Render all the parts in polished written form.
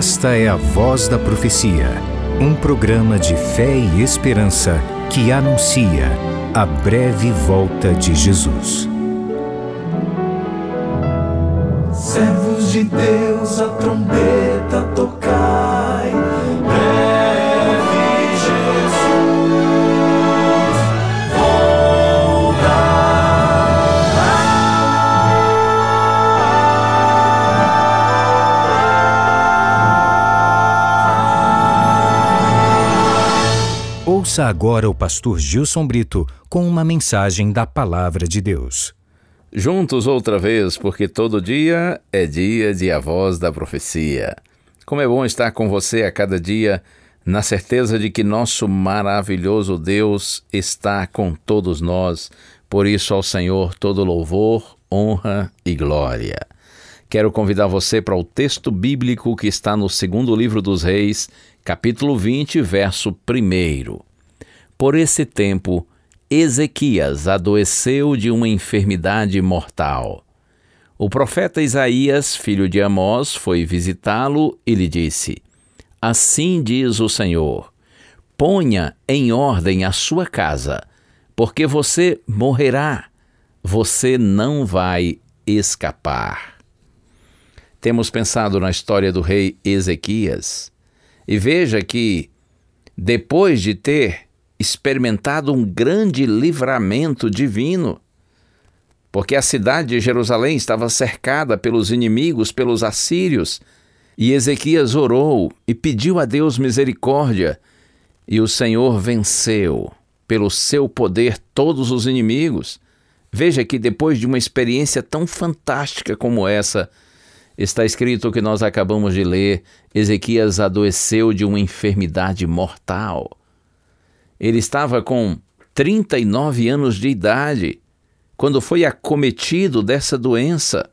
Esta é a Voz da Profecia, um programa de fé e esperança que anuncia a breve volta de Jesus. Servos de Deus, a trombeta tocai, breve Jesus Ouça agora o pastor Gilson Brito com uma mensagem da Palavra de Deus. Juntos outra vez, porque todo dia é dia de A Voz da Profecia. Como é bom estar com você a cada dia, na certeza de que nosso maravilhoso Deus está com todos nós. Por isso ao Senhor todo louvor, honra e glória. Quero convidar você para o texto bíblico que está no segundo livro dos Reis, capítulo 20, verso 1. Por esse tempo, Ezequias adoeceu de uma enfermidade mortal. O profeta Isaías, filho de Amós, foi visitá-lo e lhe disse: Assim diz o Senhor, ponha em ordem a sua casa, porque você morrerá, você não vai escapar. Temos pensado na história do rei Ezequias, e veja que, depois de ter experimentado um grande livramento divino, porque a cidade de Jerusalém estava cercada pelos inimigos, pelos assírios, e Ezequias orou e pediu a Deus misericórdia, e o Senhor venceu pelo seu poder todos os inimigos. Veja que depois de uma experiência tão fantástica como essa, está escrito o que nós acabamos de ler: Ezequias adoeceu de uma enfermidade mortal. Ele estava com 39 anos de idade quando foi acometido dessa doença.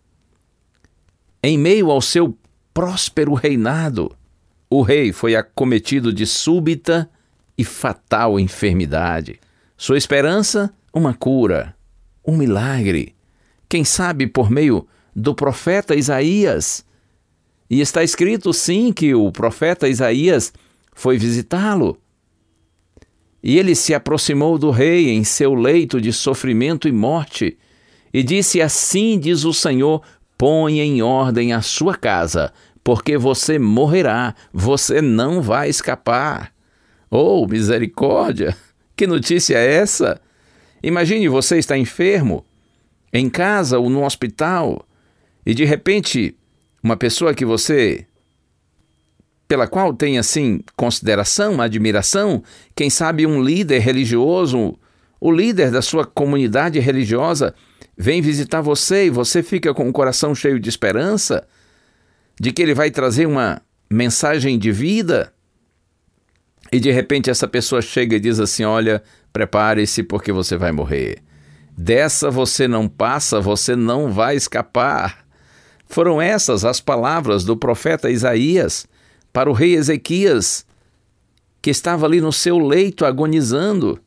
Em meio ao seu próspero reinado, o rei foi acometido de súbita e fatal enfermidade. Sua esperança, uma cura, um milagre, quem sabe por meio do profeta Isaías. E está escrito sim que o profeta Isaías foi visitá-lo. E ele se aproximou do rei em seu leito de sofrimento e morte e disse: Assim diz o Senhor, ponha em ordem a sua casa, porque você morrerá, você não vai escapar. Oh, misericórdia! Que notícia é essa? Imagine você estar enfermo, em casa ou no hospital, e de repente, uma pessoa que você, pela qual tem assim consideração, admiração, quem sabe um líder religioso, o líder da sua comunidade religiosa, vem visitar você e você fica com o coração cheio de esperança, de que ele vai trazer uma mensagem de vida, e de repente essa pessoa chega e diz assim: olha, prepare-se porque você vai morrer. Dessa você não passa, você não vai escapar. Foram essas as palavras do profeta Isaías para o rei Ezequias, que estava ali no seu leito agonizando.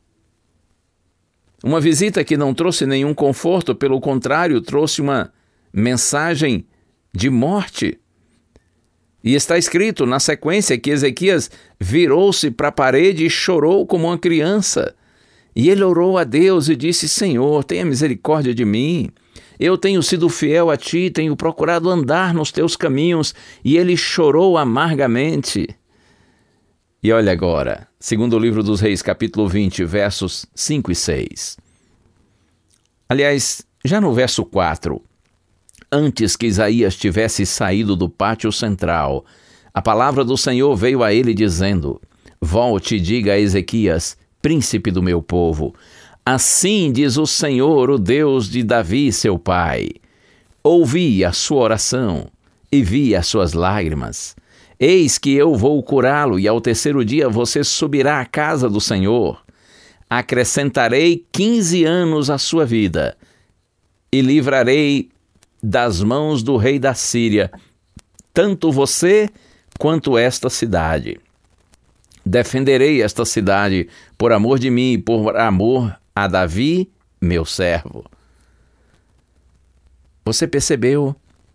Uma visita que não trouxe nenhum conforto, pelo contrário, trouxe uma mensagem de morte. E está escrito na sequência que Ezequias virou-se para a parede e chorou como uma criança. E ele orou a Deus e disse: Senhor, tenha misericórdia de mim. Eu tenho sido fiel a ti, tenho procurado andar nos teus caminhos. E ele chorou amargamente. E olha agora, segundo o livro dos Reis, capítulo 20, versos 5 e 6. Aliás, já no verso 4, antes que Isaías tivesse saído do pátio central, a palavra do Senhor veio a ele dizendo: Volte e diga a Ezequias, príncipe do meu povo, assim diz o Senhor, o Deus de Davi, seu pai. Ouvi a sua oração e vi as suas lágrimas. Eis que eu vou curá-lo, e ao terceiro dia você subirá à casa do Senhor. Acrescentarei 15 anos à sua vida e livrarei das mãos do rei da Síria tanto você quanto esta cidade. Defenderei esta cidade por amor de mim e por amor a Davi, meu servo. Você percebeu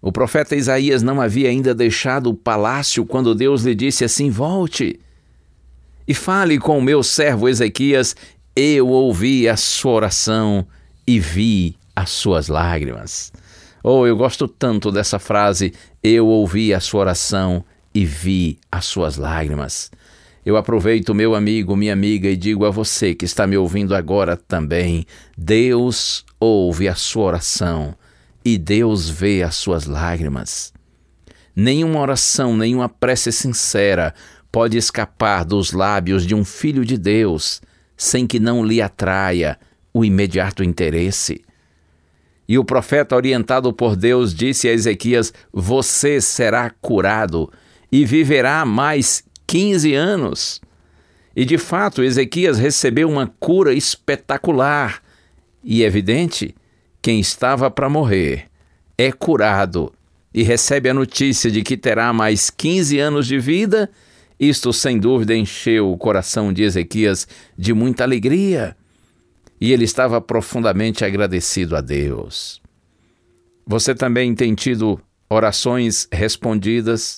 O profeta Isaías não havia ainda deixado o palácio quando Deus lhe disse assim: volte e fale com o meu servo Ezequias. Eu ouvi a sua oração e vi as suas lágrimas. Oh, eu gosto tanto dessa frase, eu ouvi a sua oração e vi as suas lágrimas. Eu aproveito, meu amigo, minha amiga, e digo a você que está me ouvindo agora também, Deus ouve a sua oração e Deus vê as suas lágrimas. Nenhuma oração, nenhuma prece sincera pode escapar dos lábios de um filho de Deus sem que não lhe atraia o imediato interesse. E o profeta, orientado por Deus, disse a Ezequias: você será curado e viverá mais 15 anos. E de fato, Ezequias recebeu uma cura espetacular. E é evidente, quem estava para morrer é curado e recebe a notícia de que terá mais 15 anos de vida. Isto, sem dúvida, encheu o coração de Ezequias de muita alegria. E ele estava profundamente agradecido a Deus. Você também tem tido orações respondidas?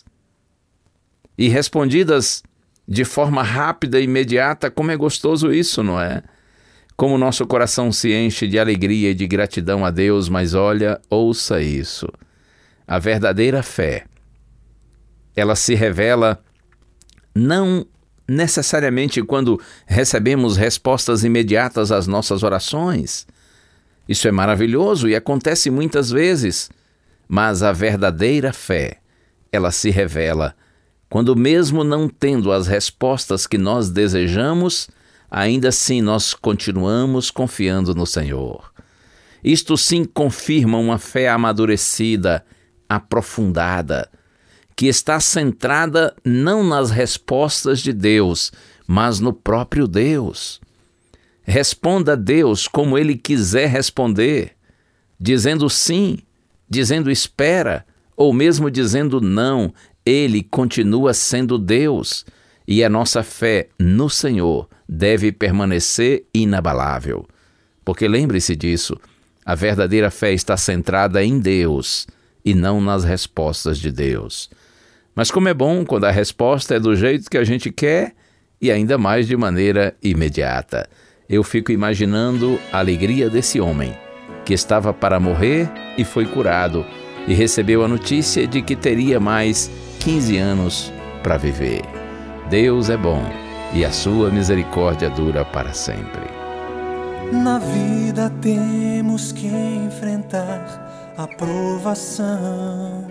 E respondidas de forma rápida e imediata? Como é gostoso isso, não é? Como nosso coração se enche de alegria e de gratidão a Deus. Mas olha, ouça isso. A verdadeira fé, ela se revela não necessariamente quando recebemos respostas imediatas às nossas orações. Isso é maravilhoso e acontece muitas vezes, mas a verdadeira fé, ela se revela quando, mesmo não tendo as respostas que nós desejamos, ainda assim nós continuamos confiando no Senhor. Isto sim confirma uma fé amadurecida, aprofundada, que está centrada não nas respostas de Deus, mas no próprio Deus. Responda a Deus como Ele quiser responder, dizendo sim, dizendo espera, ou mesmo dizendo não. Ele continua sendo Deus, e a nossa fé no Senhor deve permanecer inabalável. Porque lembre-se disso, a verdadeira fé está centrada em Deus e não nas respostas de Deus. Mas como é bom quando a resposta é do jeito que a gente quer e ainda mais de maneira imediata. Eu fico imaginando a alegria desse homem que estava para morrer e foi curado e recebeu a notícia de que teria mais 15 anos para viver. Deus é bom e a sua misericórdia dura para sempre. Na vida temos que enfrentar a provação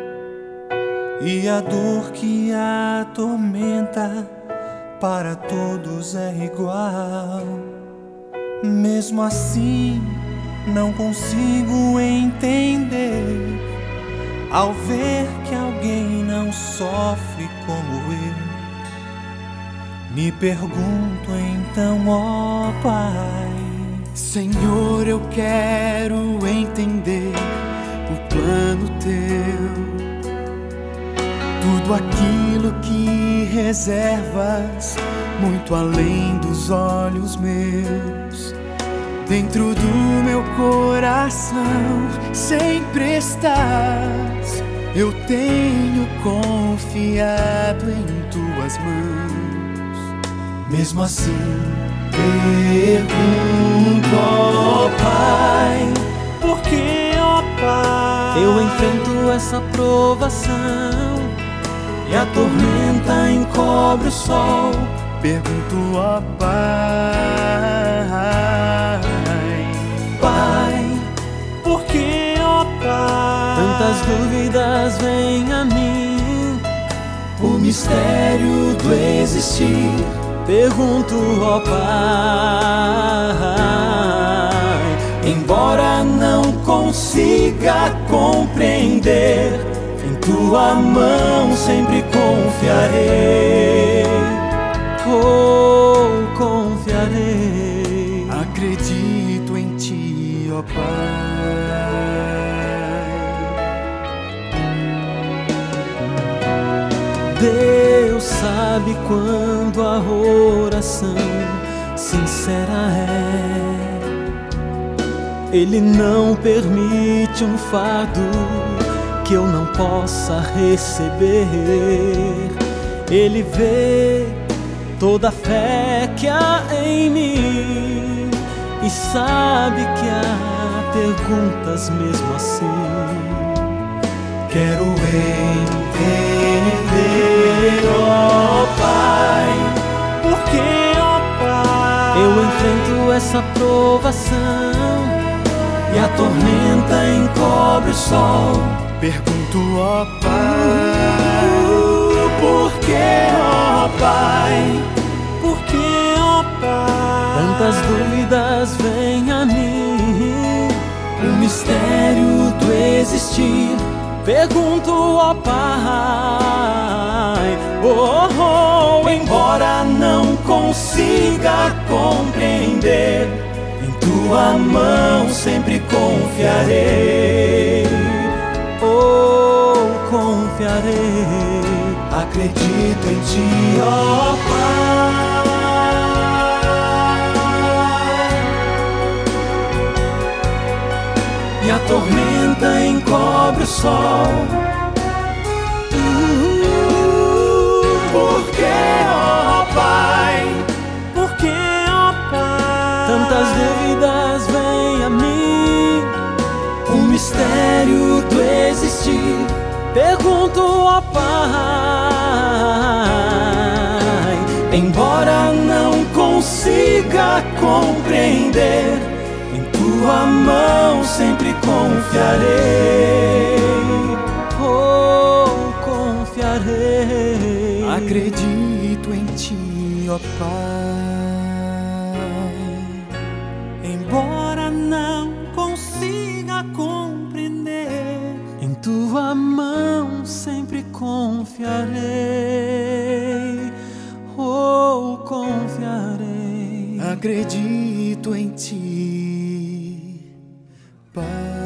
e a dor que atormenta para todos é igual. Mesmo assim, não consigo entender ao ver que alguém não sofre como eu. Me pergunto então, ó Pai, Senhor, eu quero entender o plano Teu. Tudo aquilo que reservas, muito além dos olhos meus. Dentro do meu coração sempre estás. Eu tenho confiado em Tuas mãos. Mesmo assim, pergunto, ó Pai, por que, ó Pai, eu enfrento essa provação e a tormenta encobre o sol? Pergunto, ó Pai, Pai, por que, ó Pai, tantas dúvidas vêm a mim? O mistério do existir. Pergunto, ó Pai, embora não consiga compreender, em Tua mão sempre confiarei. Oh, confiarei. Acredito em Ti, ó Pai. Deus sabe quando a oração sincera é. Ele não permite um fardo que eu não possa receber. Ele vê toda a fé que há em mim e sabe que há perguntas mesmo assim. Quero entender, ó Pai, porque, ó Pai, eu enfrento essa provação e a tormenta encobre o sol. Pergunto, ó Pai, por que, ó Pai? Por que, ó Pai? Tantas dúvidas vêm a mim, o mistério do existir. Pergunto, ó Pai, embora não consiga compreender, em tua mão sempre confiarei. Confiarei. Acredito em ti, ó Pai. E a tormenta encobre o sol. Por que, ó Pai? Por que, ó Pai? Tantas dúvidas vêm a mim, o mistério do existir. Pergunto, ó Pai, embora não consiga compreender, em tua mão sempre confiarei. Confiarei. acredito em ti, ó Pai. Embora não consiga compreender, em tua mão sempre confiarei. Confiarei. Acredito em ti, Pai.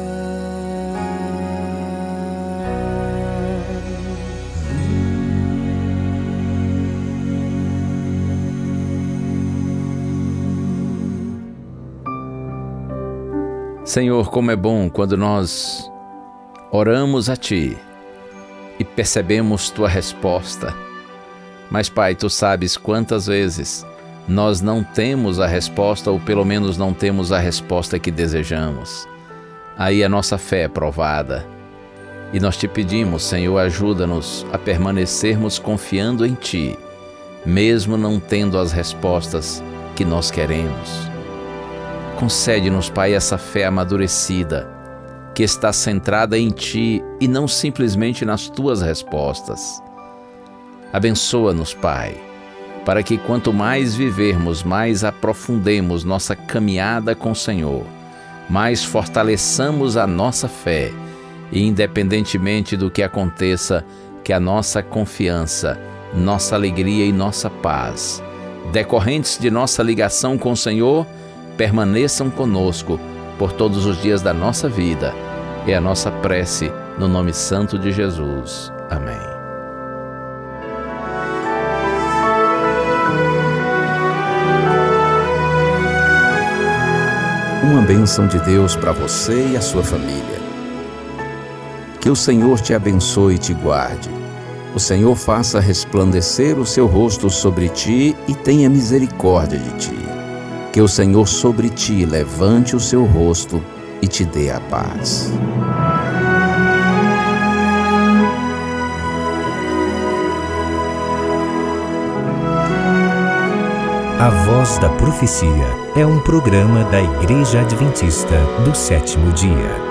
Senhor, como é bom quando nós oramos a Ti e percebemos Tua resposta. Mas, Pai, Tu sabes quantas vezes nós não temos a resposta, ou pelo menos não temos a resposta que desejamos. Aí a nossa fé é provada. E nós Te pedimos, Senhor, ajuda-nos a permanecermos confiando em Ti, mesmo não tendo as respostas que nós queremos. Concede-nos, Pai, essa fé amadurecida, que está centrada em Ti e não simplesmente nas Tuas respostas. Abençoa-nos, Pai, para que quanto mais vivermos, mais aprofundemos nossa caminhada com o Senhor, mais fortaleçamos a nossa fé e, independentemente do que aconteça, que a nossa confiança, nossa alegria e nossa paz, decorrentes de nossa ligação com o Senhor, permaneçam conosco por todos os dias da nossa vida. É a nossa prece no nome santo de Jesus. Amém. Uma bênção de Deus para você e a sua família. Que o Senhor te abençoe e te guarde. O Senhor faça resplandecer o seu rosto sobre ti e tenha misericórdia de ti. Que o Senhor sobre ti levante o seu rosto e te dê a paz. A Voz da Profecia é um programa da Igreja Adventista do Sétimo Dia.